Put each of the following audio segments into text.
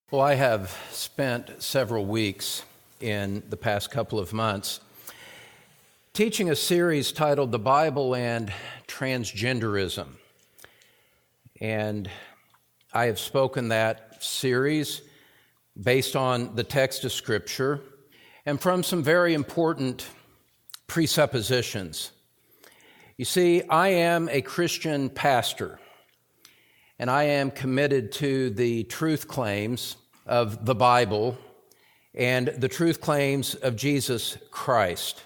Well, I have spent several weeks in the past couple of months teaching a series titled The Bible and Transgenderism. And I have spoken that series based on the text of Scripture and from some very important presuppositions. You see, I am a Christian pastor, and I am committed to the truth claims of the Bible and the truth claims of Jesus Christ.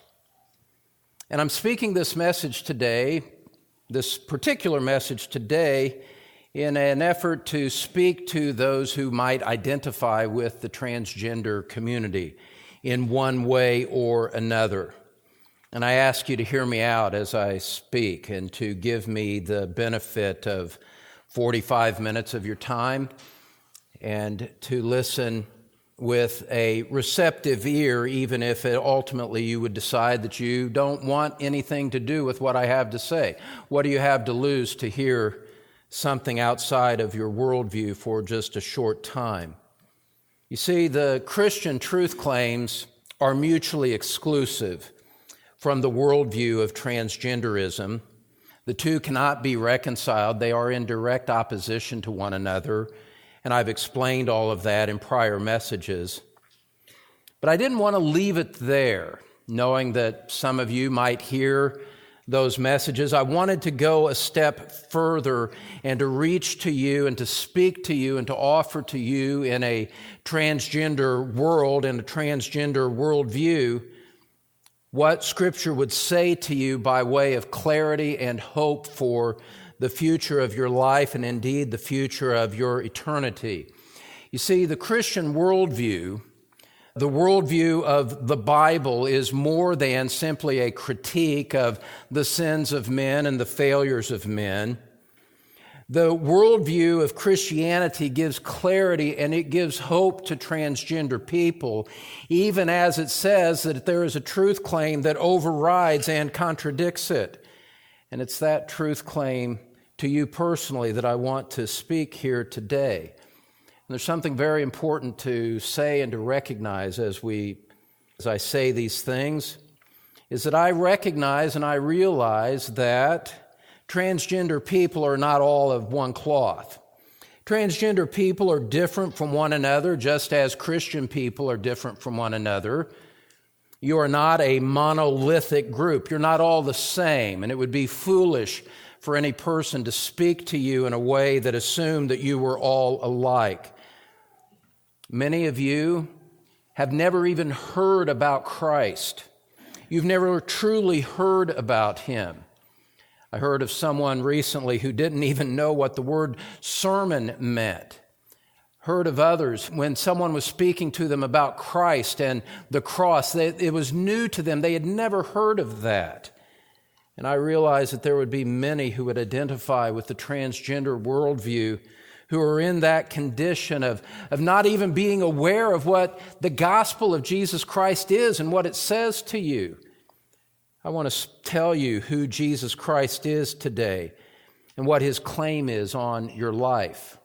And I'm speaking this message today, this particular message today, in an effort to speak to those who might identify with the transgender community in one way or another. And I ask you to hear me out as I speak and to give me the benefit of 45 minutes of your time and to listen with a receptive ear, even if ultimately you would decide that you don't want anything to do with what I have to say. What do you have to lose to hear something outside of your worldview for just a short time? You see, the Christian truth claims are mutually exclusive from the worldview of transgenderism. The two cannot be reconciled. They are in direct opposition to one another, and I've explained all of that in prior messages. But I didn't want to leave it there, knowing that some of you might hear those messages. I wanted to go a step further and to reach to you and to speak to you and to offer to you in a transgender world and a transgender worldview what Scripture would say to you by way of clarity and hope for the future of your life and indeed the future of your eternity. You see, the Christian worldview, the worldview of the Bible, is more than simply a critique of the sins of men and the failures of men. The worldview of Christianity gives clarity and it gives hope to transgender people, even as it says that there is a truth claim that overrides and contradicts it. And it's that truth claim to you personally that I want to speak here today. And there's something very important to say and to recognize as I say these things, is that I recognize and I realize that transgender people are not all of one cloth. Transgender people are different from one another, just as Christian people are different from one another. You are not a monolithic group. You're not all the same, and it would be foolish for any person to speak to you in a way that assumed that you were all alike. Many of you have never even heard about Christ. You've never truly heard about Him. I heard of someone recently who didn't even know what the word sermon meant. Heard of others when someone was speaking to them about Christ and the cross, it was new to them. They had never heard of that. And I realized that there would be many who would identify with the transgender worldview who are in that condition of not even being aware of what the gospel of Jesus Christ is and what it says to you. I want to tell you who Jesus Christ is today and what His claim is on your life.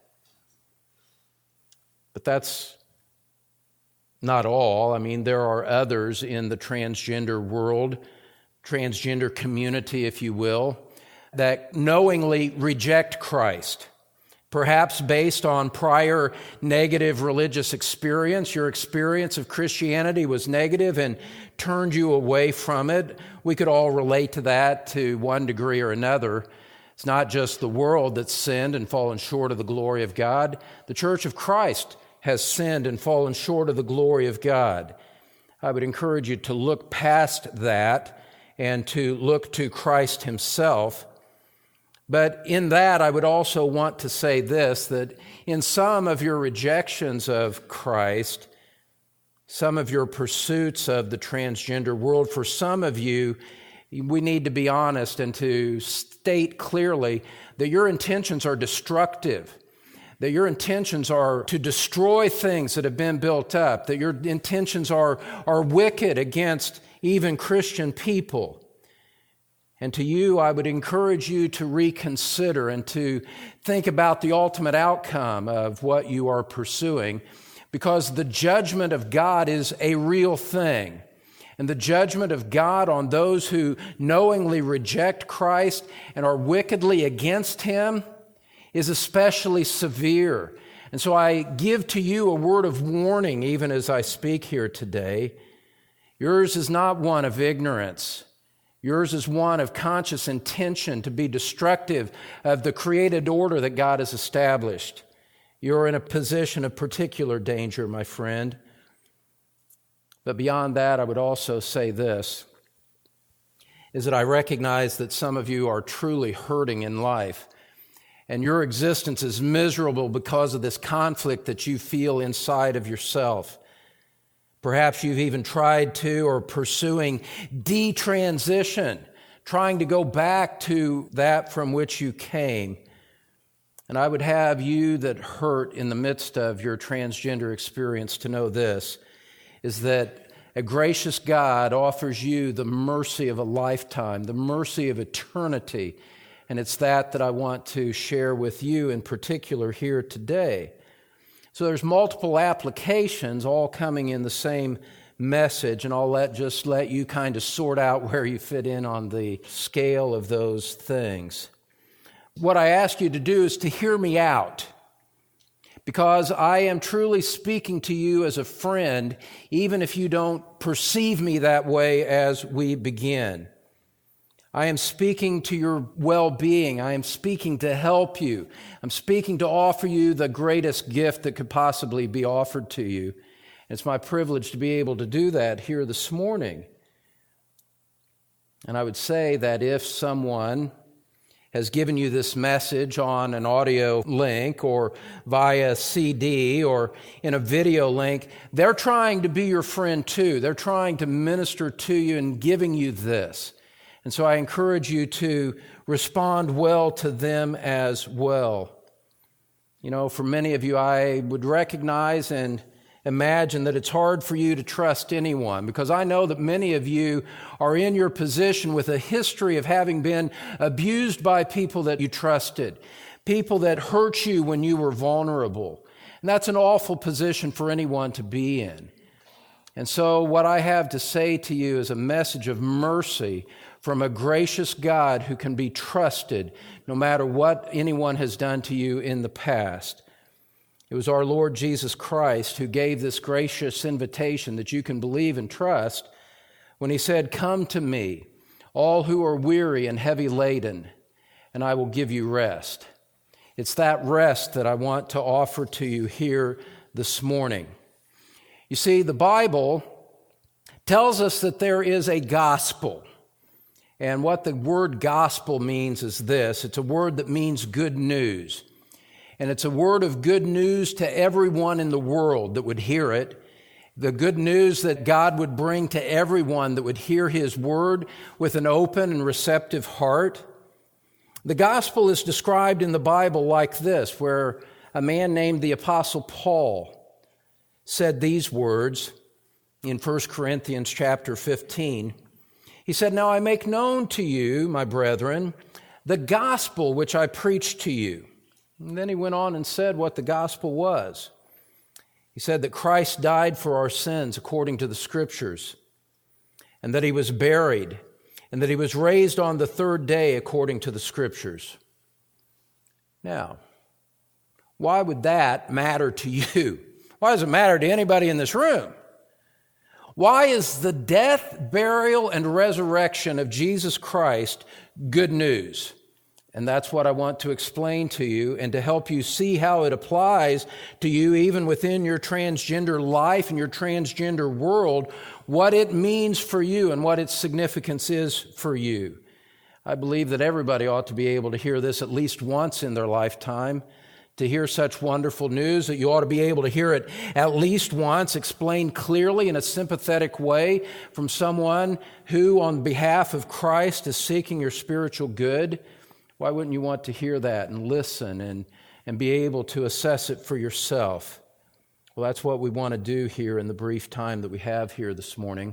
But that's not all. I mean, there are others in the transgender world, transgender community, if you will, that knowingly reject Christ. Perhaps based on prior negative religious experience, your experience of Christianity was negative and turned you away from it. We could all relate to that to one degree or another. It's not just the world that's sinned and fallen short of the glory of God. The Church of Christ has sinned and fallen short of the glory of God. I would encourage you to look past that and to look to Christ Himself. But in that, I would also want to say this, that in some of your rejections of Christ, some of your pursuits of the transgender world, for some of you, we need to be honest and to state clearly that your intentions are destructive, that your intentions are to destroy things that have been built up, that your intentions are wicked against even Christian people. And to you, I would encourage you to reconsider and to think about the ultimate outcome of what you are pursuing. because the judgment of God is a real thing. And the judgment of God on those who knowingly reject Christ and are wickedly against Him is especially severe. And so I give to you a word of warning even as I speak here today. Yours is not one of ignorance. Yours is one of conscious intention to be destructive of the created order that God has established. You're in a position of particular danger, my friend. But beyond that, I would also say this, is that I recognize that some of you are truly hurting in life, and your existence is miserable because of this conflict that you feel inside of yourself. Perhaps you've even tried to or pursuing detransition, trying to go back to that from which you came. And I would have you that hurt in the midst of your transgender experience to know this, is that a gracious God offers you the mercy of a lifetime, the mercy of eternity. And it's that I want to share with you in particular here today. So there's multiple applications all coming in the same message, and I'll just let you kind of sort out where you fit in on the scale of those things. What I ask you to do is to hear me out, because I am truly speaking to you as a friend, even if you don't perceive me that way as we begin. I am speaking to your well-being. I am speaking to help you. I'm speaking to offer you the greatest gift that could possibly be offered to you. It's my privilege to be able to do that here this morning. And I would say that if someone has given you this message on an audio link or via CD or in a video link, they're trying to be your friend too. They're trying to minister to you and giving you this. And so I encourage you to respond well to them as well. You know, for many of you, I would recognize and imagine that it's hard for you to trust anyone, because I know that many of you are in your position with a history of having been abused by people that you trusted, people that hurt you when you were vulnerable. And that's an awful position for anyone to be in. And so what I have to say to you is a message of mercy from a gracious God who can be trusted no matter what anyone has done to you in the past. It was our Lord Jesus Christ who gave this gracious invitation that you can believe and trust when He said, "Come to me, all who are weary and heavy laden, and I will give you rest." It's that rest that I want to offer to you here this morning. You see, the Bible tells us that there is a gospel. And what the word gospel means is this. It's a word that means good news. And it's a word of good news to everyone in the world that would hear it. The good news that God would bring to everyone that would hear His word with an open and receptive heart. The gospel is described in the Bible like this, where a man named the Apostle Paul said these words in 1 Corinthians chapter 15. He said, "Now I make known to you, my brethren, the gospel which I preached to you." And then he went on and said what the gospel was. He said that Christ died for our sins according to the Scriptures, and that He was buried, and that He was raised on the third day according to the Scriptures. Now, why would that matter to you? Why does it matter to anybody in this room? Why is the death, burial, and resurrection of Jesus Christ good news? And that's what I want to explain to you and to help you see how it applies to you even within your transgender life and your transgender world, what it means for you and what its significance is for you. I believe that everybody ought to be able to hear this at least once in their lifetime, to hear such wonderful news, that you ought to be able to hear it at least once, explained clearly in a sympathetic way from someone who, on behalf of Christ, is seeking your spiritual good. Why wouldn't you want to hear that and listen and be able to assess it for yourself? Well, that's what we want to do here in the brief time that we have here this morning.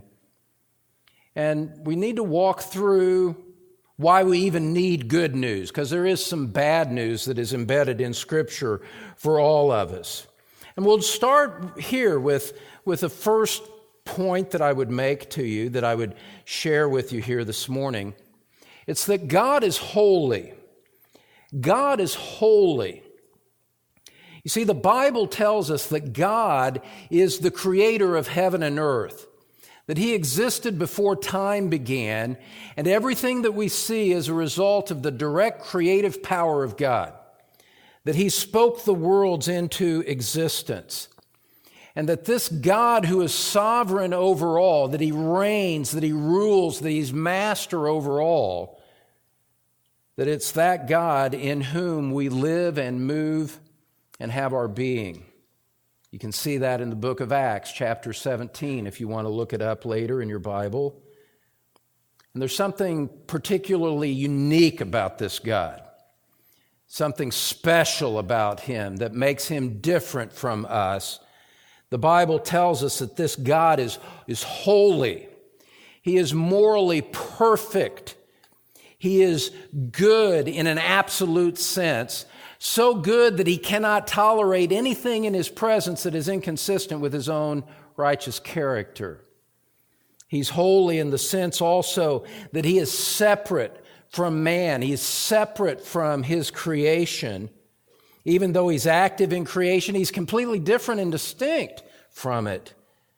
And we need to walk through why we even need good news, because there is some bad news that is embedded in Scripture for all of us. And we'll start here with the first point that I would make to you, that I would share with you here this morning. It's that God is holy. God is holy. You see, the Bible tells us that God is the creator of heaven and earth, that He existed before time began, and everything that we see is a result of the direct creative power of God, that He spoke the worlds into existence, and that this God who is sovereign over all, that He reigns, that He rules, that He's master over all, that it's that God in whom we live and move and have our being. You can see that in the book of Acts, chapter 17, if you want to look it up later in your Bible. And there's something particularly unique about this God, something special about Him that makes Him different from us. The Bible tells us that this God is holy. He is morally perfect. He is good in an absolute sense, so good that He cannot tolerate anything in His presence that is inconsistent with His own righteous character. He's holy in the sense also that He is separate from man. He's separate from His creation. Even though He's active in creation, He's completely different and distinct from it.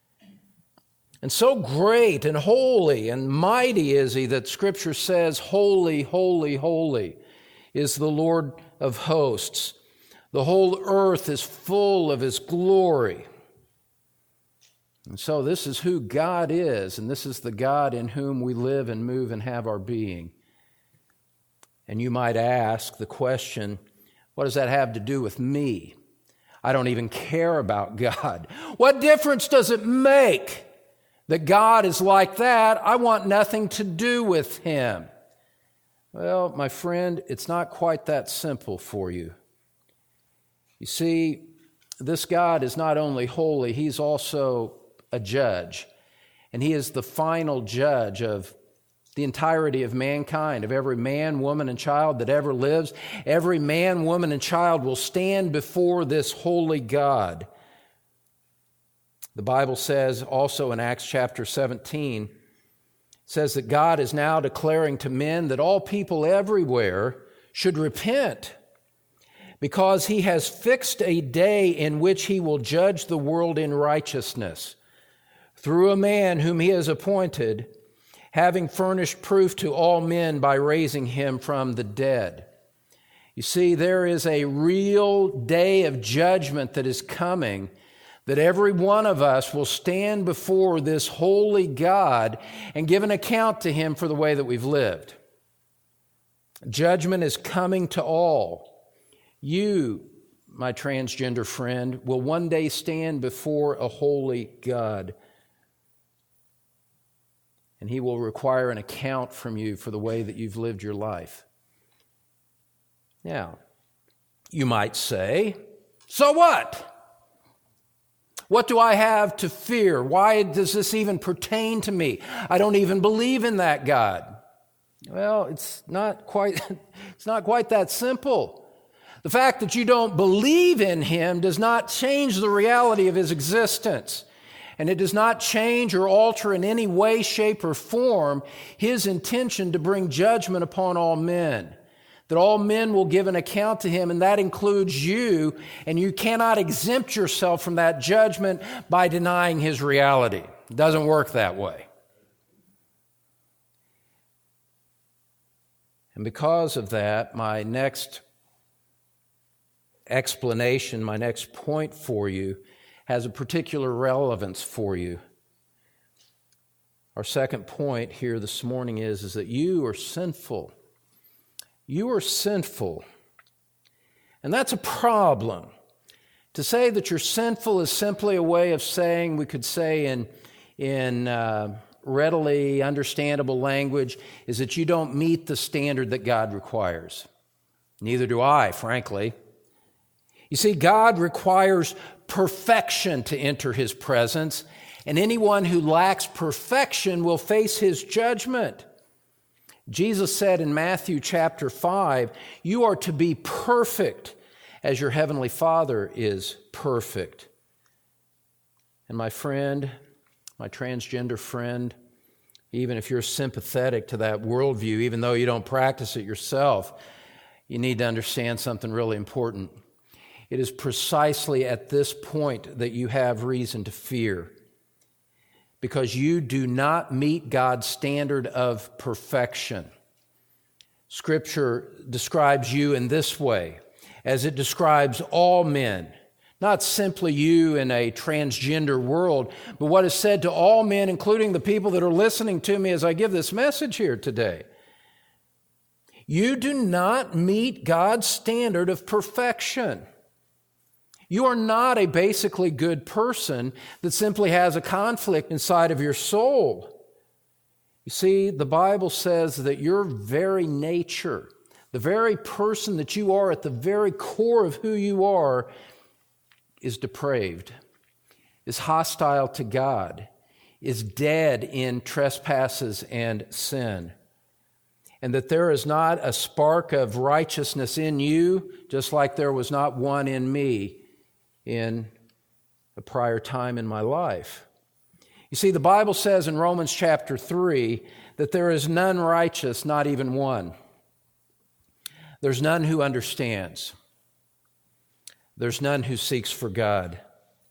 And so great and holy and mighty is He that Scripture says, "Holy, holy, holy is the Lord of hosts. The whole earth is full of His glory." And so this is who God is, and this is the God in whom we live and move and have our being. And you might ask the question, what does that have to do with me? I don't even care about God. What difference does it make that God is like that? I want nothing to do with Him. Well, my friend, it's not quite that simple for you. You see, this God is not only holy, He's also a judge. And He is the final judge of the entirety of mankind, of every man, woman, and child that ever lives. Every man, woman, and child will stand before this holy God. The Bible says also in Acts chapter 17, says that God is now declaring to men that all people everywhere should repent, because He has fixed a day in which He will judge the world in righteousness through a man whom He has appointed, having furnished proof to all men by raising Him from the dead. You see, there is a real day of judgment that is coming, that every one of us will stand before this holy God and give an account to Him for the way that we've lived. Judgment is coming to all. You, my transgender friend, will one day stand before a holy God, and He will require an account from you for the way that you've lived your life. Now, you might say, so what? What do I have to fear? Why does this even pertain to me? I don't even believe in that God. Well, it's not quite that simple. The fact that you don't believe in Him does not change the reality of His existence. And it does not change or alter in any way, shape, or form His intention to bring judgment upon all men. That all men will give an account to Him, and that includes you, and you cannot exempt yourself from that judgment by denying His reality. It doesn't work that way. And because of that, my next explanation, my next point for you, has a particular relevance for you. Our second point here this morning is that you are sinful. You are sinful. And that's a problem. To say that you're sinful is simply a way of saying, we could say in readily understandable language, is that you don't meet the standard that God requires. Neither do I, frankly. You see, God requires perfection to enter His presence, and anyone who lacks perfection will face His judgment. Jesus said in Matthew chapter 5, you are to be perfect as your heavenly Father is perfect. And my friend, my transgender friend, even if you're sympathetic to that worldview, even though you don't practice it yourself, you need to understand something really important. It is precisely at this point that you have reason to fear, because you do not meet God's standard of perfection. Scripture describes you in this way, as it describes all men, not simply you in a transgender world, but what is said to all men, including the people that are listening to me as I give this message here today. You do not meet God's standard of perfection. You are not a basically good person that simply has a conflict inside of your soul. You see, the Bible says that your very nature, the very person that you are at the very core of who you are, is depraved, is hostile to God, is dead in trespasses and sin, and that there is not a spark of righteousness in you, just like there was not one in me in a prior time in my life. You see, the Bible says in Romans chapter 3 that there is none righteous, not even one. There's none who understands. There's none who seeks for God.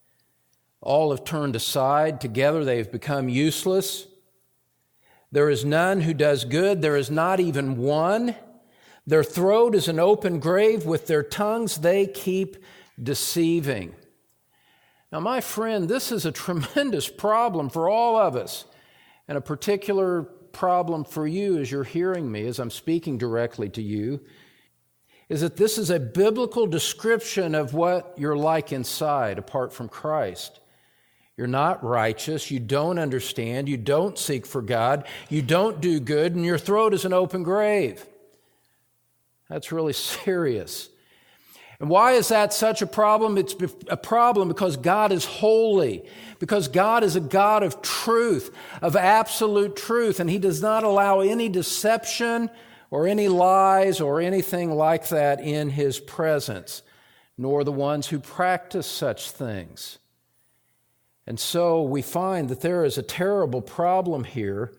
All have turned aside. Together they have become useless. There is none who does good. There is not even one. Their throat is an open grave. With their tongues they keep deceiving. Now, my friend, this is a tremendous problem for all of us, and a particular problem for you as you're hearing me, as I'm speaking directly to you, is that this is a biblical description of what you're like inside apart from Christ. You're not righteous, you don't understand, you don't seek for God, you don't do good, and your throat is an open grave. That's really serious. And why is that such a problem? It's a problem because God is holy, because God is a God of truth, of absolute truth, and He does not allow any deception or any lies or anything like that in His presence, nor the ones who practice such things. And so we find that there is a terrible problem here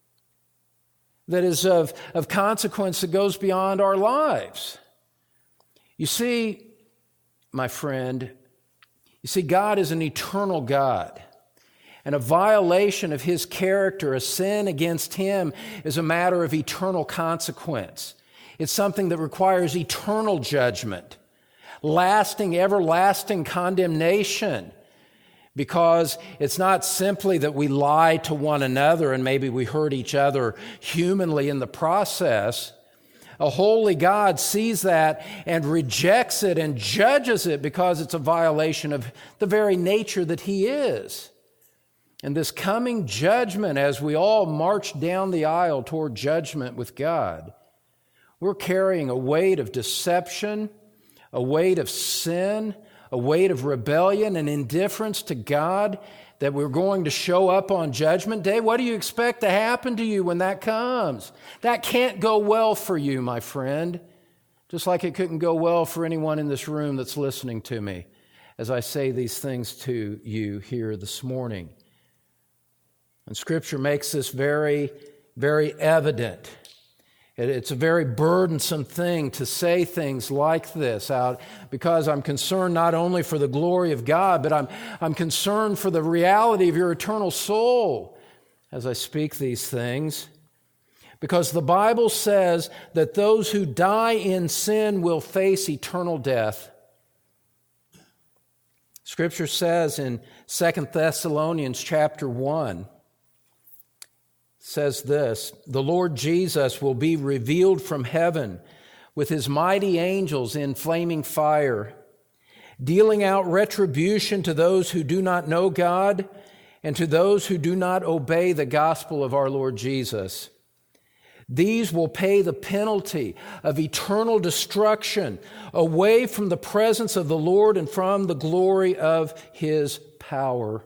that is of consequence that goes beyond our lives. You see, my friend, God is an eternal God. And a violation of His character, a sin against Him, is a matter of eternal consequence. It's something that requires eternal judgment, lasting, everlasting condemnation, because it's not simply that we lie to one another and maybe we hurt each other humanly in the process. A holy God sees that and rejects it and judges it because it's a violation of the very nature that He is. And this coming judgment, as we all march down the aisle toward judgment with God, we're carrying a weight of deception, a weight of sin, a weight of rebellion and indifference to God that we're going to show up on Judgment Day. What do you expect to happen to you when that comes? That can't go well for you, my friend, just like it couldn't go well for anyone in this room that's listening to me as I say these things to you here this morning. And Scripture makes this very, very evident. It's a very burdensome thing to say things like this out because I'm concerned not only for the glory of God, but I'm concerned for the reality of your eternal soul as I speak these things. Because the Bible says that those who die in sin will face eternal death. Scripture says in 2 Thessalonians chapter 1, says this, "The Lord Jesus will be revealed from heaven with His mighty angels in flaming fire, dealing out retribution to those who do not know God and to those who do not obey the gospel of our Lord Jesus. These will pay the penalty of eternal destruction away from the presence of the Lord and from the glory of His power."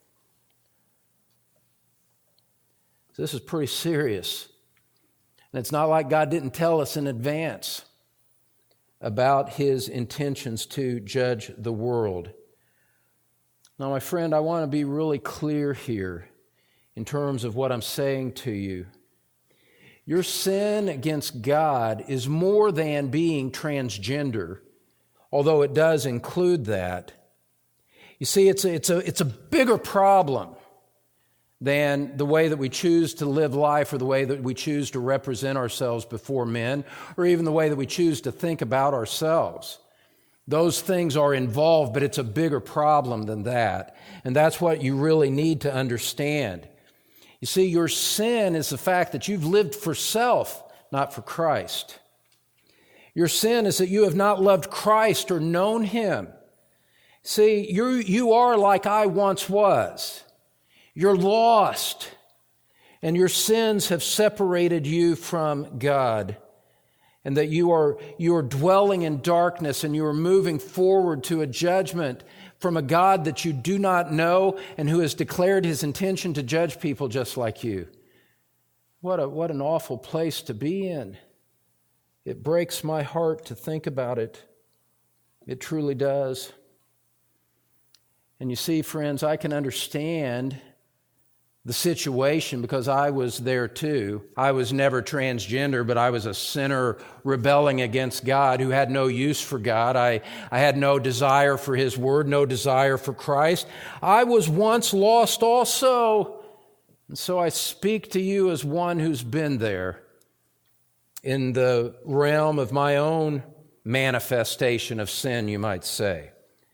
This is pretty serious. And it's not like God didn't tell us in advance about His intentions to judge the world. Now, my friend, I want to be really clear here in terms of what I'm saying to you. Your sin against God is more than being transgender, although it does include that. You see, it's a bigger problem than the way that we choose to live life or the way that we choose to represent ourselves before men or even the way that we choose to think about ourselves. Those things are involved, but it's a bigger problem than that. And that's what you really need to understand. You see, your sin is the fact that you've lived for self, not for Christ. Your sin is that you have not loved Christ or known Him. See, you are like I once was. You're lost, and your sins have separated you from God. And that you are dwelling in darkness and you are moving forward to a judgment from a God that you do not know and who has declared His intention to judge people just like you. What an awful place to be in. It breaks my heart to think about it. It truly does. And you see, friends, I can understand the situation because I was there too. I was never transgender, but I was a sinner rebelling against God who had no use for God. I had no desire for His Word, no desire for Christ. I was once lost also. And so I speak to you as one who's been there in the realm of my own manifestation of sin, you might say.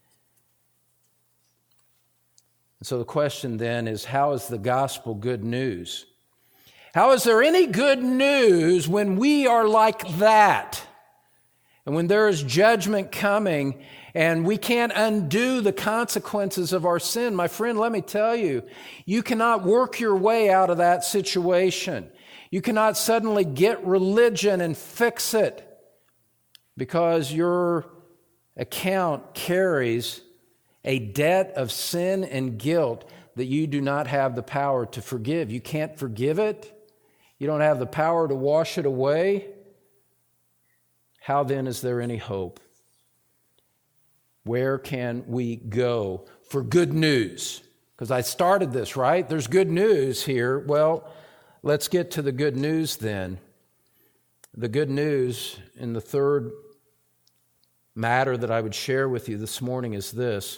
So the question then is, how is the gospel good news? How is there any good news when we are like that? And when there is judgment coming and we can't undo the consequences of our sin? My friend, let me tell you, you cannot work your way out of that situation. You cannot suddenly get religion and fix it because your account carries a debt of sin and guilt that you do not have the power to forgive. You can't forgive it. You don't have the power to wash it away. How then is there any hope? Where can we go for good news? Because I started this, right? There's good news here. Well, let's get to the good news then. The good news in the third matter that I would share with you this morning is this,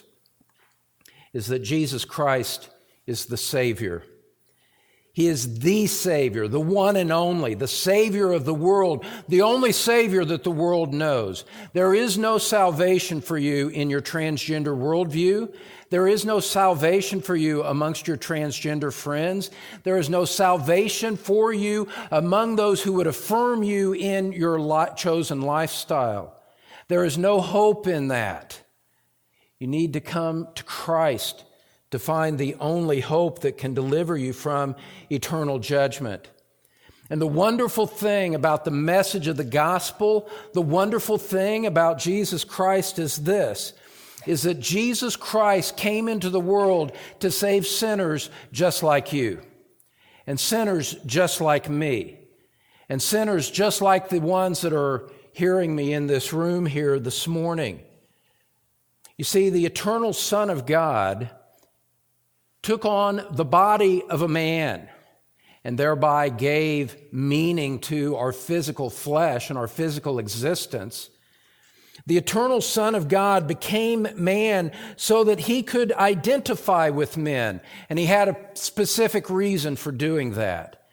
is that Jesus Christ is the Savior. He is the Savior, the one and only, the Savior of the world, the only Savior that the world knows. There is no salvation for you in your transgender worldview. There is no salvation for you amongst your transgender friends. There is no salvation for you among those who would affirm you in your chosen lifestyle. There is no hope in that. You need to come to Christ to find the only hope that can deliver you from eternal judgment. And the wonderful thing about the message of the gospel, the wonderful thing about Jesus Christ is this, is that Jesus Christ came into the world to save sinners just like you, and sinners just like me, and sinners just like the ones that are hearing me in this room here this morning. You see, the eternal Son of God took on the body of a man and thereby gave meaning to our physical flesh and our physical existence. The eternal Son of God became man so that He could identify with men, and He had a specific reason for doing that.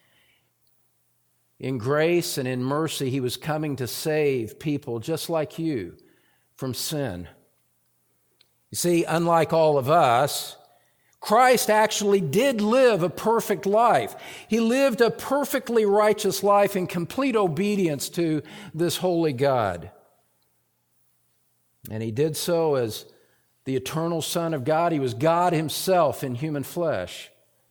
In grace and in mercy, He was coming to save people just like you from sin. You see, unlike all of us, Christ actually did live a perfect life. He lived a perfectly righteous life in complete obedience to this holy God. And He did so as the eternal Son of God. He was God Himself in human flesh.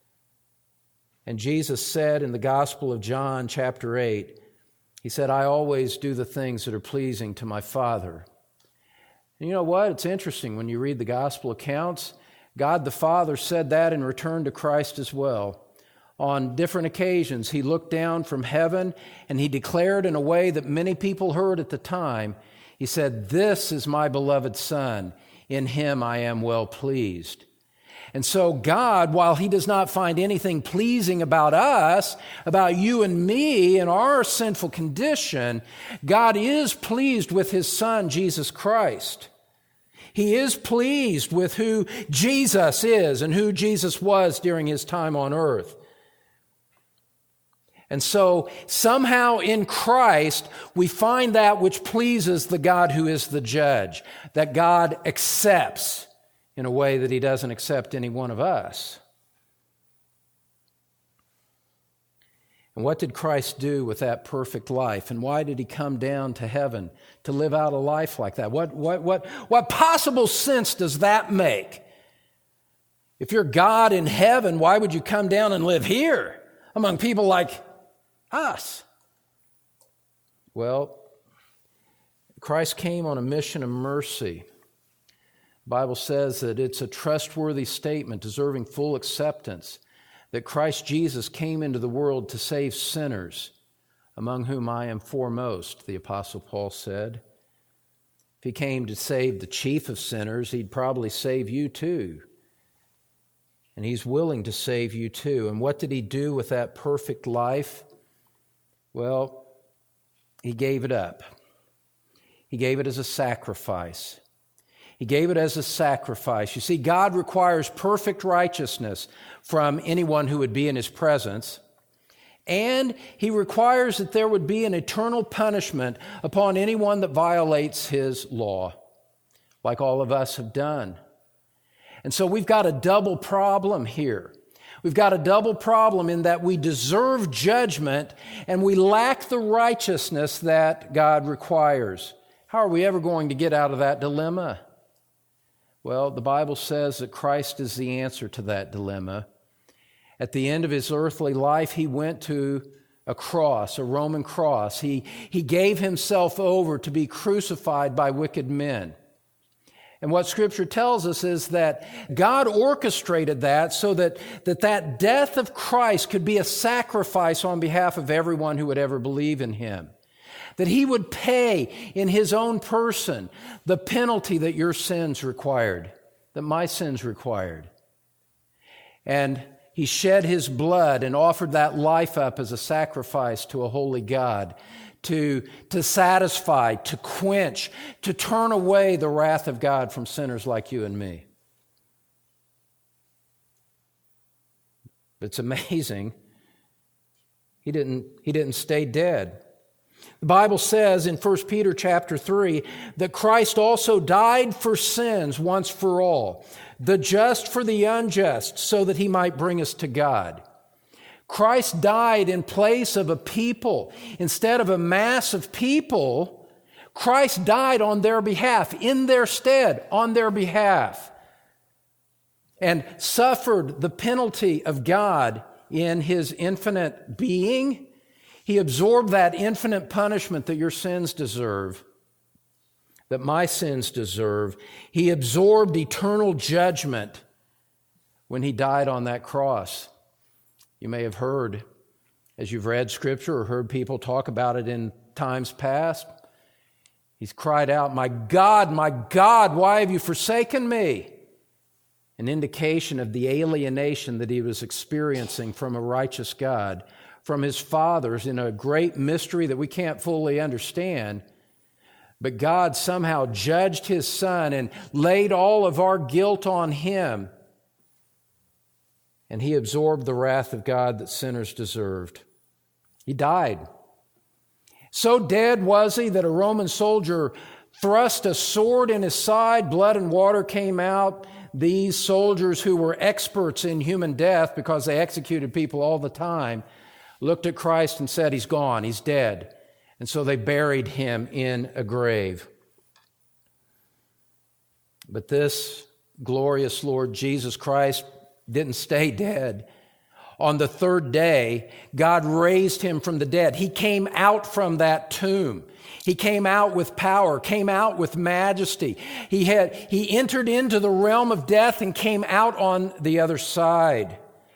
And Jesus said in the Gospel of John, chapter 8, He said, I always do the things that are pleasing to my Father. And you know what? It's interesting when you read the Gospel accounts, God the Father said that in return to Christ as well. On different occasions, He looked down from heaven and He declared in a way that many people heard at the time, He said, this is my beloved Son, in Him I am well pleased. And so God, while He does not find anything pleasing about us, about you and me and our sinful condition, God is pleased with His Son, Jesus Christ. He is pleased with who Jesus is and who Jesus was during His time on earth. And so somehow in Christ, we find that which pleases the God who is the judge, that God accepts in a way that He doesn't accept any one of us. And what did Christ do with that perfect life? And why did He come down to heaven to live out a life like that? What possible sense does that make? If you're God in heaven, why would you come down and live here among people like us? Well, Christ came on a mission of mercy. The Bible says that it's a trustworthy statement deserving full acceptance that Christ Jesus came into the world to save sinners, among whom I am foremost, the Apostle Paul said. If He came to save the chief of sinners, He'd probably save you too. And He's willing to save you too. And what did He do with that perfect life? Well, He gave it up. He gave it as a sacrifice. He gave it as a sacrifice. You see, God requires perfect righteousness from anyone who would be in His presence, and He requires that there would be an eternal punishment upon anyone that violates His law, like all of us have done. And so we've got a double problem here. We've got a double problem in that we deserve judgment and we lack the righteousness that God requires. How are we ever going to get out of that dilemma? Well, the Bible says that Christ is the answer to that dilemma. At the end of His earthly life, He went to a cross, a Roman cross. He gave Himself over to be crucified by wicked men. And what Scripture tells us is that God orchestrated that so that death of Christ could be a sacrifice on behalf of everyone who would ever believe in Him. That He would pay in His own person the penalty that your sins required, that my sins required. And He shed His blood and offered that life up as a sacrifice to a holy God to satisfy, to quench, to turn away the wrath of God from sinners like you and me. It's amazing. He didn't stay dead. The Bible says in 1 Peter chapter 3 that Christ also died for sins once for all, the just for the unjust, so that He might bring us to God. Christ died in place of a people. Instead of a mass of people, Christ died on their behalf, in their stead, on their behalf, and suffered the penalty of God in His infinite being. He absorbed that infinite punishment that your sins deserve, that my sins deserve. He absorbed eternal judgment when He died on that cross. You may have heard, as you've read Scripture or heard people talk about it in times past, He's cried out, my God, why have you forsaken me?" An indication of the alienation that He was experiencing from a righteous God, from His fathers in a great mystery that we can't fully understand. But God somehow judged His Son and laid all of our guilt on Him. And He absorbed the wrath of God that sinners deserved. He died. So dead was He that a Roman soldier thrust a sword in His side, blood and water came out. These soldiers who were experts in human death because they executed people all the time looked at Christ and said, "He's gone, He's dead." And so they buried Him in a grave. But this glorious Lord Jesus Christ didn't stay dead. On the third day, God raised Him from the dead. He came out from that tomb. He came out with power, came out with majesty. He entered into the realm of death and came out on the other side.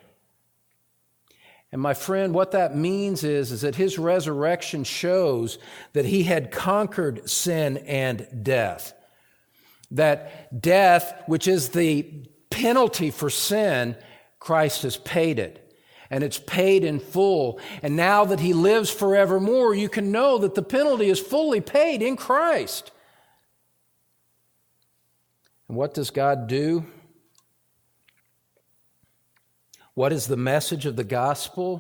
And my friend, what that means is that His resurrection shows that He had conquered sin and death. That death, which is the penalty for sin, Christ has paid it. And it's paid in full. And now that he lives forevermore, you can know that the penalty is fully paid in Christ. And what does God do? What is the message of the gospel?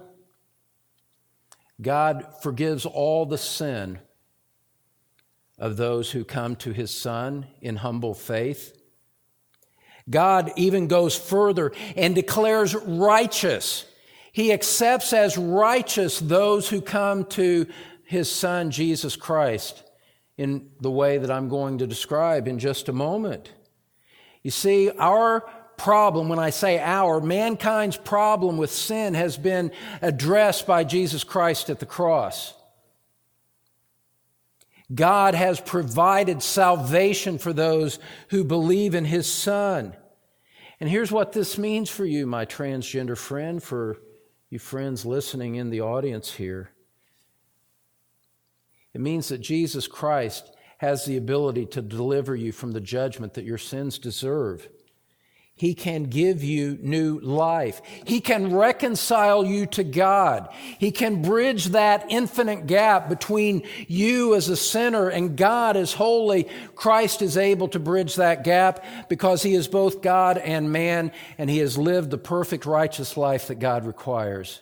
God forgives all the sin of those who come to his Son in humble faith. God even goes further and declares righteous. He accepts as righteous those who come to his Son, Jesus Christ, in the way that I'm going to describe in just a moment. You see, our problem, when I say our, mankind's problem with sin has been addressed by Jesus Christ at the cross. God has provided salvation for those who believe in his Son. And here's what this means for you, my transgender friend, for you friends listening in the audience here. It means that Jesus Christ has the ability to deliver you from the judgment that your sins deserve. He can give you new life. He can reconcile you to God. He can bridge that infinite gap between you as a sinner and God as holy. Christ is able to bridge that gap because he is both God and man, and he has lived the perfect righteous life that God requires.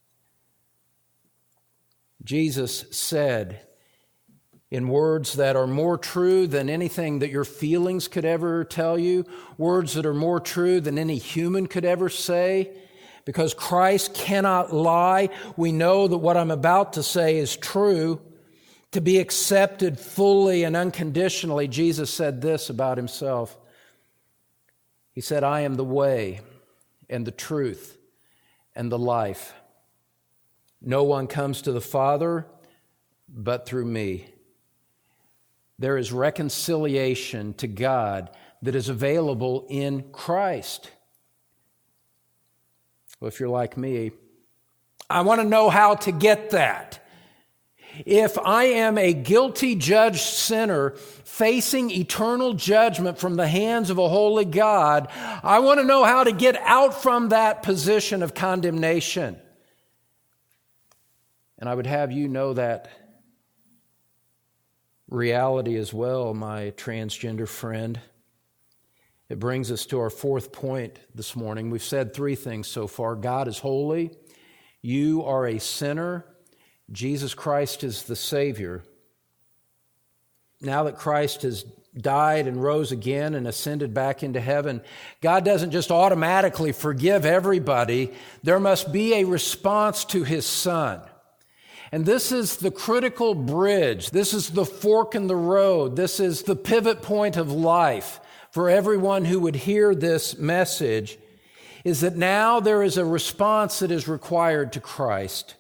Jesus said, in words that are more true than anything that your feelings could ever tell you, words that are more true than any human could ever say, because Christ cannot lie. We know that what I'm about to say is true. To be accepted fully and unconditionally, Jesus said this about himself. He said, I am the way and the truth and the life. No one comes to the Father but through me. There is reconciliation to God that is available in Christ. Well, if you're like me, I want to know how to get that. If I am a guilty judged sinner facing eternal judgment from the hands of a holy God, I want to know how to get out from that position of condemnation. And I would have you know that reality as well, my transgender friend. It brings us to our fourth point this morning. We've said three things so far. God is holy. You are a sinner. Jesus Christ is the Savior. Now that Christ has died and rose again and ascended back into heaven, God doesn't just automatically forgive everybody. There must be a response to his Son. And this is the critical bridge. This is the fork in the road. This is the pivot point of life for everyone who would hear this message, is that now there is a response that is required to Christ.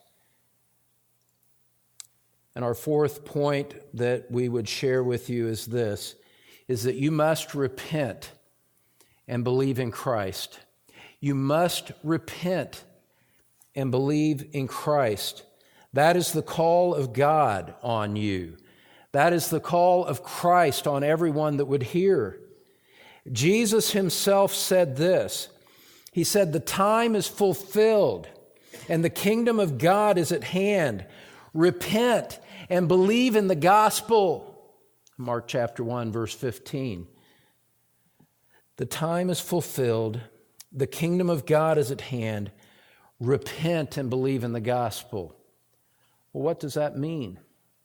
And our fourth point that we would share with you is this, is that you must repent and believe in Christ. You must repent and believe in Christ. That is the call of God on you. That is the call of Christ on everyone that would hear. Jesus himself said this. He said, the time is fulfilled and the kingdom of God is at hand. Repent and believe in the gospel. Mark chapter 1, verse 15. The time is fulfilled. The kingdom of God is at hand. Repent and believe in the gospel. Well, what does that mean?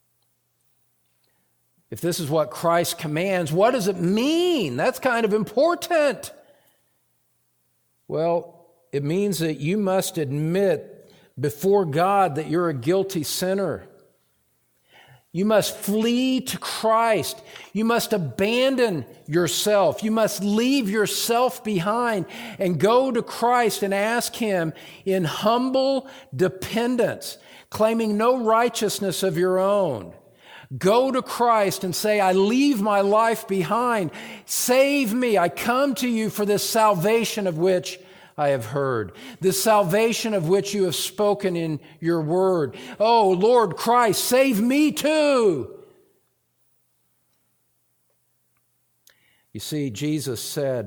If this is what Christ commands, what does it mean? That's kind of important. Well, it means that you must admit before God that you're a guilty sinner. You must flee to Christ. You must abandon yourself. You must leave yourself behind and go to Christ and ask him in humble dependence, claiming no righteousness of your own. Go to Christ and say, I leave my life behind. Save me. I come to you for this salvation of which I have heard, this salvation of which you have spoken in your word. Oh, Lord Christ, save me too. You see, Jesus said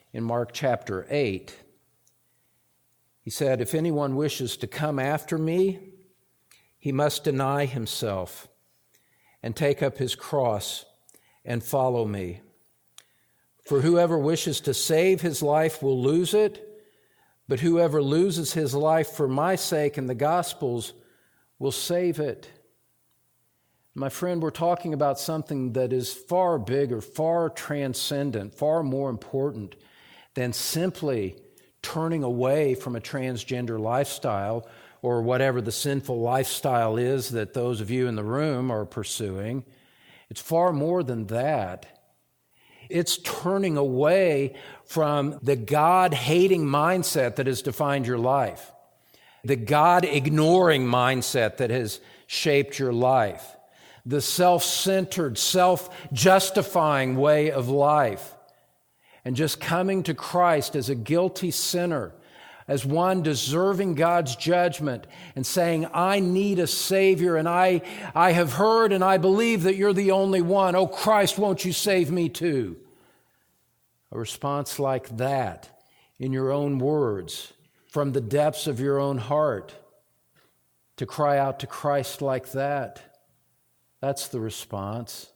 in Mark chapter 8. He said, "If anyone wishes to come after me, he must deny himself and take up his cross and follow me. For whoever wishes to save his life will lose it, but whoever loses his life for my sake and the gospel's will save it." My friend, we're talking about something that is far bigger, far transcendent, far more important than simply turning away from a transgender lifestyle or whatever the sinful lifestyle is that those of you in the room are pursuing. It's far more than that. It's turning away from the God-hating mindset that has defined your life, the God-ignoring mindset that has shaped your life, the self-centered, self-justifying way of life, and just coming to Christ as a guilty sinner, as one deserving God's judgment, and saying, "I need a Savior, and I have heard and I believe that you're the only one. Oh, Christ, won't you save me too?" A response like that, in your own words, from the depths of your own heart, to cry out to Christ like that, that's the response.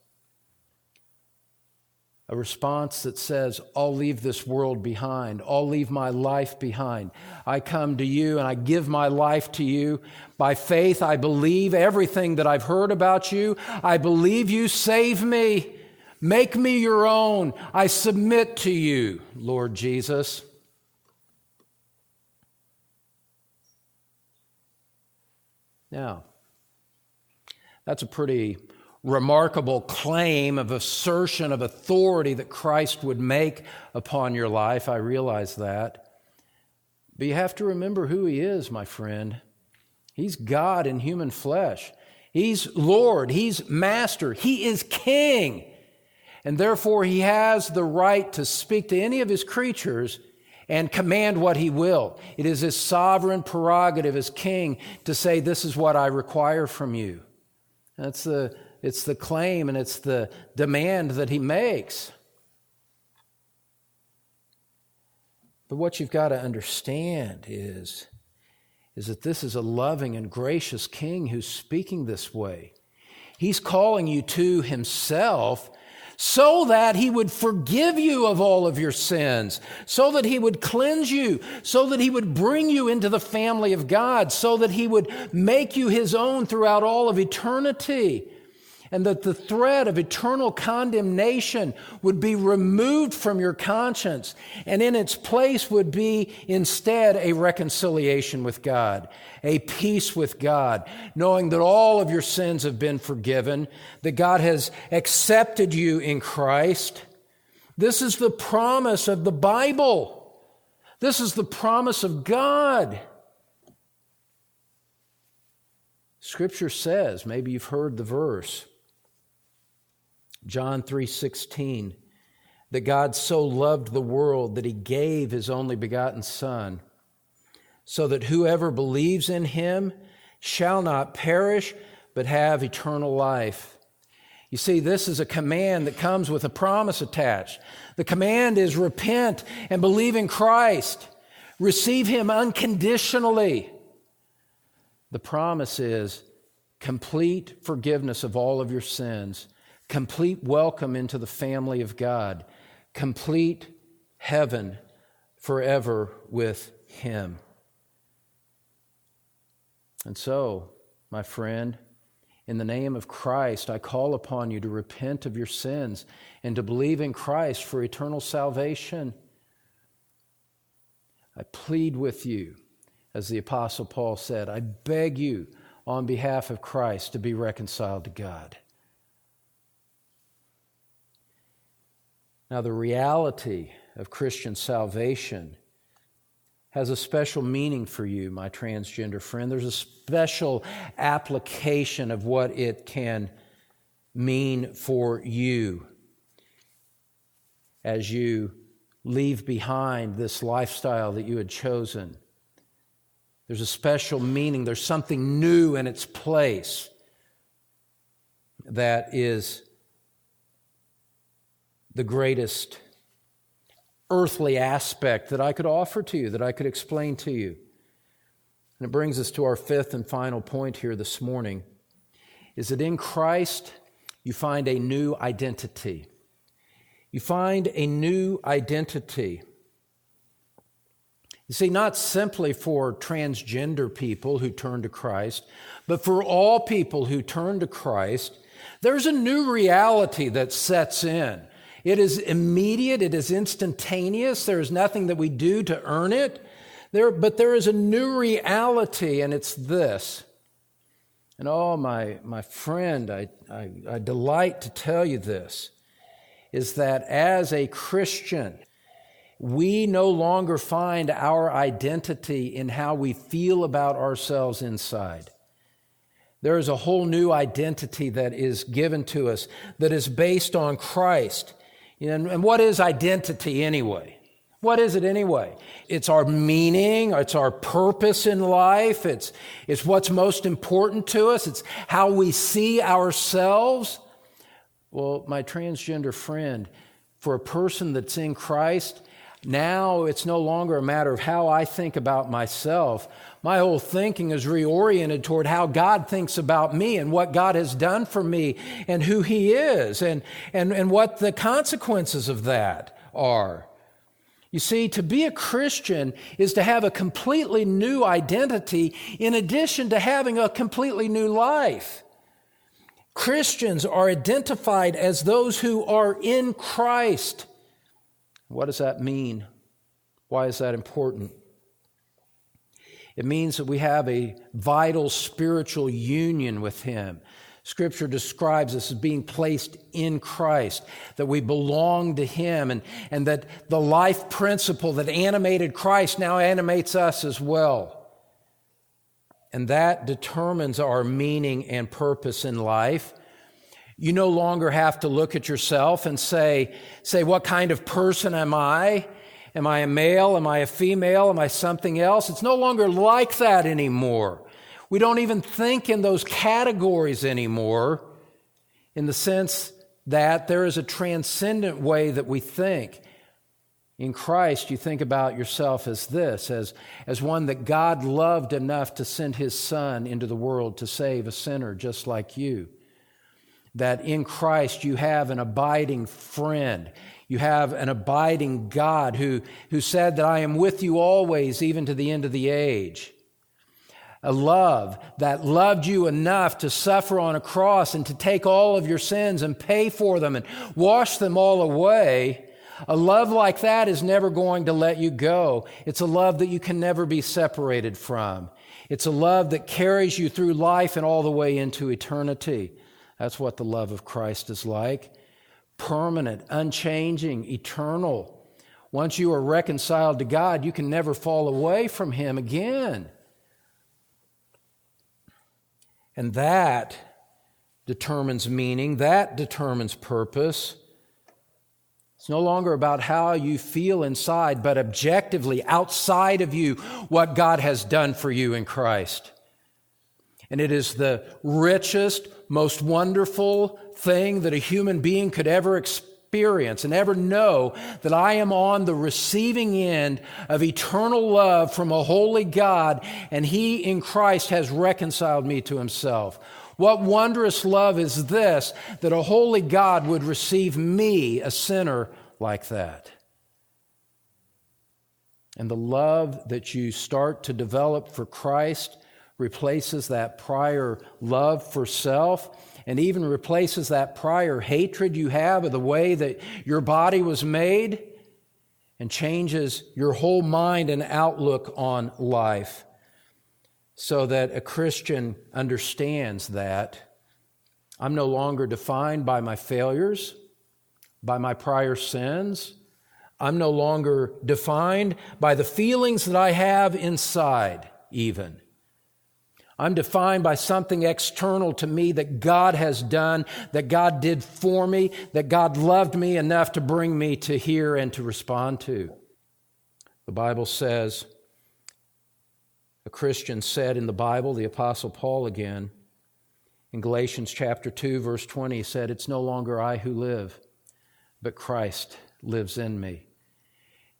A response that says, "I'll leave this world behind. I'll leave my life behind. I come to you and I give my life to you. By faith, I believe everything that I've heard about you. I believe you. Save me. Make me your own. I submit to you, Lord Jesus." Now, that's a pretty remarkable claim of assertion of authority that Christ would make upon your life. I realize that. But you have to remember who He is, my friend. He's God in human flesh. He's Lord. He's Master. He is King. And therefore, He has the right to speak to any of His creatures and command what He will. It is His sovereign prerogative as King to say, "This is what I require from you." It's the claim and it's the demand that He makes. But what you've got to understand is that this is a loving and gracious King who's speaking this way. He's calling you to Himself so that He would forgive you of all of your sins, so that He would cleanse you, so that He would bring you into the family of God, so that He would make you His own throughout all of eternity, and that the threat of eternal condemnation would be removed from your conscience, and in its place would be instead a reconciliation with God, a peace with God, knowing that all of your sins have been forgiven, that God has accepted you in Christ. This is the promise of the Bible. This is the promise of God. Scripture says, maybe you've heard the verse, John 3:16, that God so loved the world that He gave His only begotten Son, so that whoever believes in Him shall not perish, but have eternal life. You see, this is a command that comes with a promise attached. The command is repent and believe in Christ. Receive Him unconditionally. The promise is complete forgiveness of all of your sins, complete welcome into the family of God, complete heaven forever with Him. And so, my friend, in the name of Christ, I call upon you to repent of your sins and to believe in Christ for eternal salvation. I plead with you, as the Apostle Paul said, I beg you on behalf of Christ to be reconciled to God. Now, the reality of Christian salvation has a special meaning for you, my transgender friend. There's a special application of what it can mean for you as you leave behind this lifestyle that you had chosen. There's a special meaning. There's something new in its place that is the greatest earthly aspect that I could offer to you, that I could explain to you. And it brings us to our fifth and final point here this morning, is that in Christ you find a new identity. You find a new identity. You see, not simply for transgender people who turn to Christ, but for all people who turn to Christ, there's a new reality that sets in. It is immediate, it is instantaneous, there is nothing that we do to earn it. But there is a new reality, and it's this. And my friend, I delight to tell you this, is that as a Christian, we no longer find our identity in how we feel about ourselves inside. There is a whole new identity that is given to us that is based on Christ. And what is identity anyway? What is it anyway? It's our meaning, it's our purpose in life, it's what's most important to us, it's how we see ourselves. Well, my transgender friend, for a person that's in Christ, now it's no longer a matter of how I think about myself. My whole thinking is reoriented toward how God thinks about me and what God has done for me and who He is and what the consequences of that are. You see, to be a Christian is to have a completely new identity in addition to having a completely new life. Christians are identified as those who are in Christ. What does that mean? Why is that important? It means that we have a vital spiritual union with Him. Scripture describes us as being placed in Christ, that we belong to Him, and that the life principle that animated Christ now animates us as well. And that determines our meaning and purpose in life. You no longer have to look at yourself and say, what kind of person am I? Am I a male? Am I a female? Am I something else? It's no longer like that anymore. We don't even think in those categories anymore, in the sense that there is a transcendent way that we think. In Christ, you think about yourself as this, as one that God loved enough to send His Son into the world to save a sinner just like you. That in Christ you have an abiding friend. You have an abiding God who said that I am with you always, even to the end of the age. A love that loved you enough to suffer on a cross and to take all of your sins and pay for them and wash them all away. A love like that is never going to let you go. It's a love that you can never be separated from. It's a love that carries you through life and all the way into eternity. That's what the love of Christ is like. Permanent, unchanging, eternal. Once you are reconciled to God, you can never fall away from Him again. And that determines meaning, that determines purpose. It's no longer about how you feel inside, but objectively outside of you, what God has done for you in Christ. And it is the richest, most wonderful thing that a human being could ever experience and ever know, that I am on the receiving end of eternal love from a holy God, and He in Christ has reconciled me to Himself. What wondrous love is this, that a holy God would receive me, a sinner, like that. And the love that you start to develop for Christ replaces that prior love for self, and even replaces that prior hatred you have of the way that your body was made, and changes your whole mind and outlook on life, so that a Christian understands that I'm no longer defined by my failures, by my prior sins. I'm no longer defined by the feelings that I have inside even. I'm defined by something external to me that God has done, that God did for me, that God loved me enough to bring me to hear and to respond to. The Bible says, a Christian said in the Bible, the Apostle Paul again, in Galatians chapter 2, verse 20, said, it's no longer I who live, but Christ lives in me.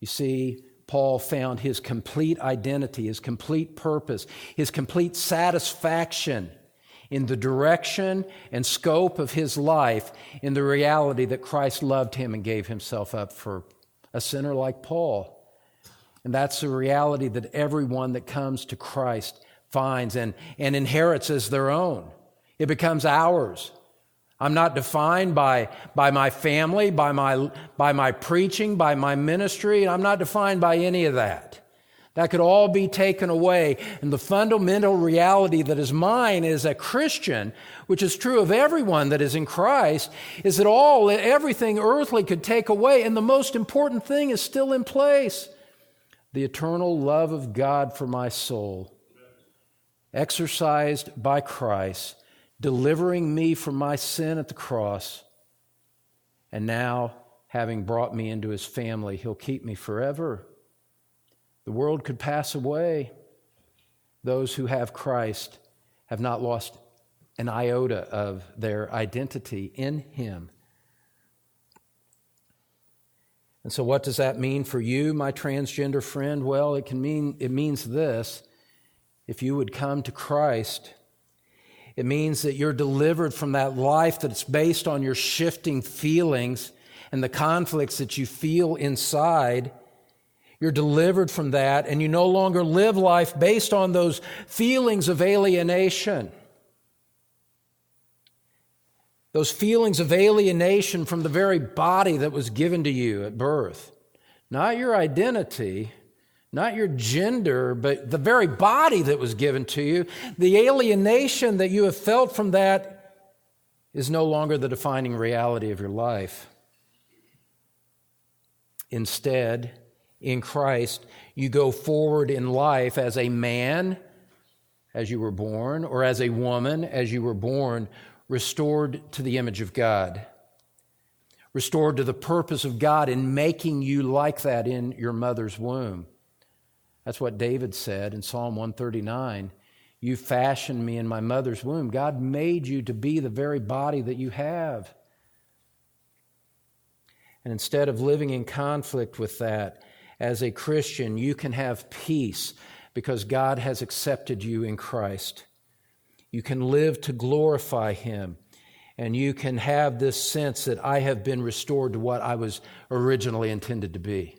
You see, Paul found his complete identity, his complete purpose, his complete satisfaction in the direction and scope of his life in the reality that Christ loved him and gave himself up for a sinner like Paul. And that's the reality that everyone that comes to Christ finds and inherits as their own. It becomes ours. I'm not defined by my family, by my preaching, by my ministry. I'm not defined by any of that. That could all be taken away. And the fundamental reality that is mine as a Christian, which is true of everyone that is in Christ, is that everything earthly could take away, and the most important thing is still in place. The eternal love of God for my soul, exercised by Christ, delivering me from my sin at the cross, and now, having brought me into his family, he'll keep me forever. The world could pass away. Those who have Christ have not lost an iota of their identity in him. And so what does that mean for you, my transgender friend? Well, it means this. If you would come to Christ, it means that you're delivered from that life that's based on your shifting feelings and the conflicts that you feel inside. You're delivered from that, and you no longer live life based on those feelings of alienation. Those feelings of alienation from the very body that was given to you at birth. Not your identity, not your gender, but the very body that was given to you. The alienation that you have felt from that is no longer the defining reality of your life. Instead, in Christ, you go forward in life as a man, as you were born, or as a woman, as you were born, restored to the image of God, restored to the purpose of God in making you like that in your mother's womb. That's what David said in Psalm 139. You fashioned me in my mother's womb. God made you to be the very body that you have. And instead of living in conflict with that, as a Christian, you can have peace because God has accepted you in Christ. You can live to glorify him, and you can have this sense that I have been restored to what I was originally intended to be.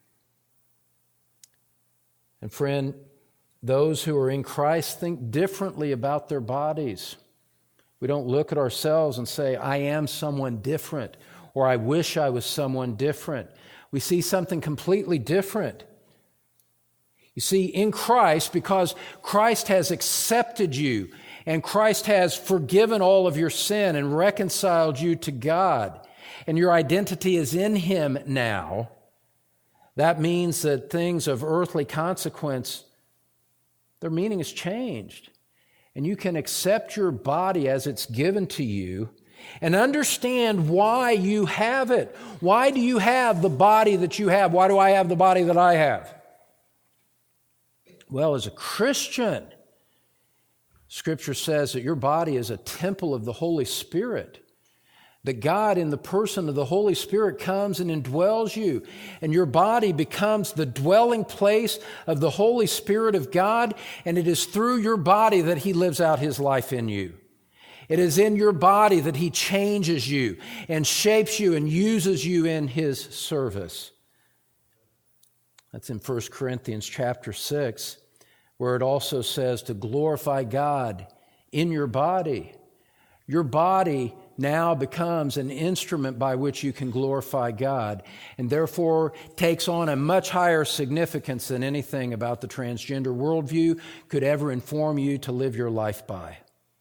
And friend, those who are in Christ think differently about their bodies. We don't look at ourselves and say, I am someone different, or I wish I was someone different. We see something completely different. You see, in Christ, because Christ has accepted you and Christ has forgiven all of your sin and reconciled you to God, and your identity is in him now, that means that things of earthly consequence, their meaning is changed. And you can accept your body as it's given to you and understand why you have it. Why do you have the body that you have? Why do I have the body that I have? Well, as a Christian, Scripture says that your body is a temple of the Holy Spirit. That God in the person of the Holy Spirit comes and indwells you, and your body becomes the dwelling place of the Holy Spirit of God, and it is through your body that he lives out his life in you. It is in your body that he changes you and shapes you and uses you in his service. That's in 1 Corinthians chapter 6, where it also says to glorify God in your body. Your body now becomes an instrument by which you can glorify God, and therefore takes on a much higher significance than anything about the transgender worldview could ever inform you to live your life by.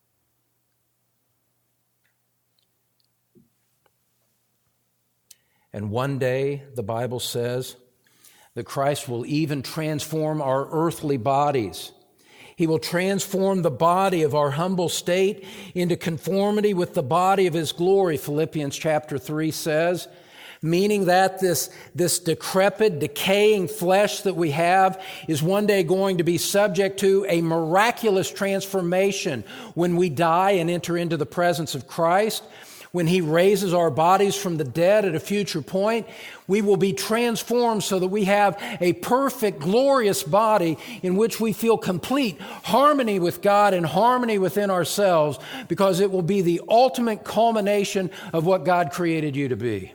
And one day, the Bible says, that Christ will even transform our earthly bodies. He will transform the body of our humble state into conformity with the body of his glory, Philippians chapter 3 says, meaning that this decrepit, decaying flesh that we have is one day going to be subject to a miraculous transformation when we die and enter into the presence of Christ, When He raises our bodies from the dead at a future point, we will be transformed so that we have a perfect, glorious body in which we feel complete harmony with God and harmony within ourselves, because it will be the ultimate culmination of what God created you to be.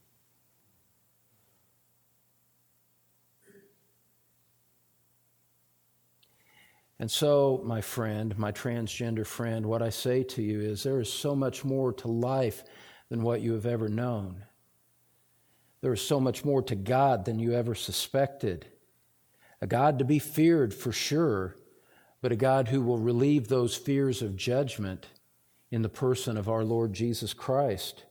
And so, my friend, my transgender friend, what I say to you is there is so much more to life than what you have ever known. There is so much more to God than you ever suspected. A God to be feared for sure, but a God who will relieve those fears of judgment in the person of our Lord Jesus Christ.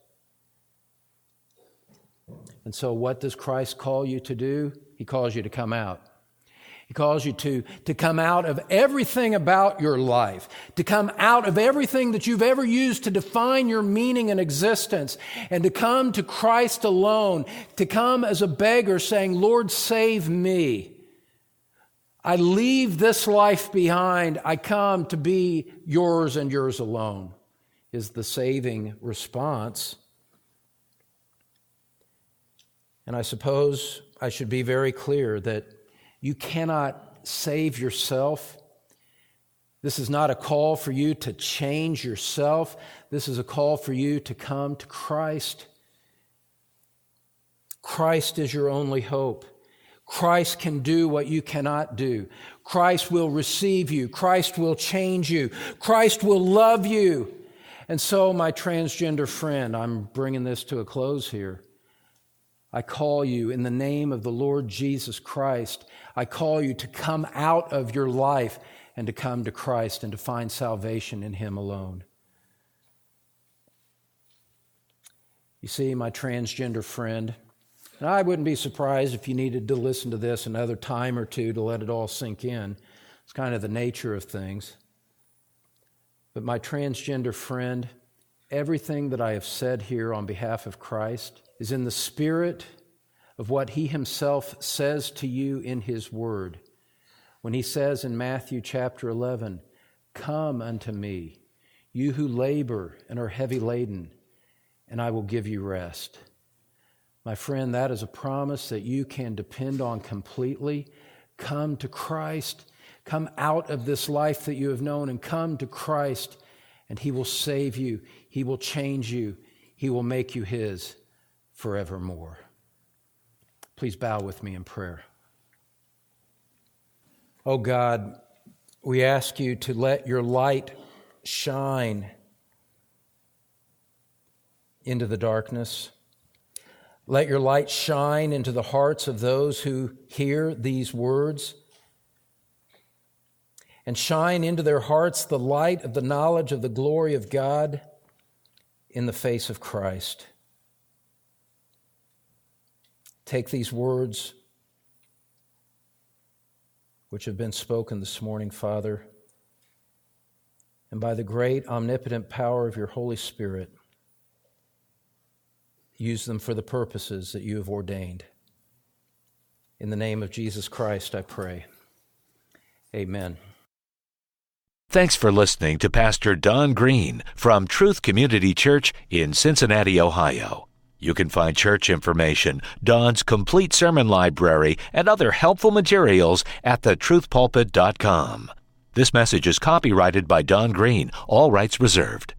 And so what does Christ call you to do? He calls you to come out. He calls you to come out of everything about your life, to come out of everything that you've ever used to define your meaning and existence, and to come to Christ alone, to come as a beggar saying, Lord, save me. I leave this life behind. I come to be yours and yours alone, is the saving response. And I suppose I should be very clear that you cannot save yourself. This is not a call for you to change yourself. This is a call for you to come to Christ. Christ is your only hope. Christ can do what you cannot do. Christ will receive you. Christ will change you. Christ will love you. And so, my transgender friend, I'm bringing this to a close here. I call you in the name of the Lord Jesus Christ. I call you to come out of your life and to come to Christ and to find salvation in Him alone. You see, my transgender friend, and I wouldn't be surprised if you needed to listen to this another time or two to let it all sink in. It's kind of the nature of things. But my transgender friend, everything that I have said here on behalf of Christ is in the spirit of what He Himself says to you in His Word. When He says in Matthew chapter 11, "Come unto me, you who labor and are heavy laden, and I will give you rest." My friend, that is a promise that you can depend on completely. Come to Christ. Come out of this life that you have known and come to Christ, and He will save you. He will change you. He will make you His forevermore. Please bow with me in prayer. Oh God, we ask you to let your light shine into the darkness. Let your light shine into the hearts of those who hear these words, and shine into their hearts the light of the knowledge of the glory of God in the face of Christ. Take these words which have been spoken this morning, Father, and by the great omnipotent power of your Holy Spirit, use them for the purposes that you have ordained. In the name of Jesus Christ, I pray. Amen. Thanks for listening to Pastor Don Green from Truth Community Church in Cincinnati, Ohio. You can find church information, Don's complete sermon library, and other helpful materials at thetruthpulpit.com. This message is copyrighted by Don Green, all rights reserved.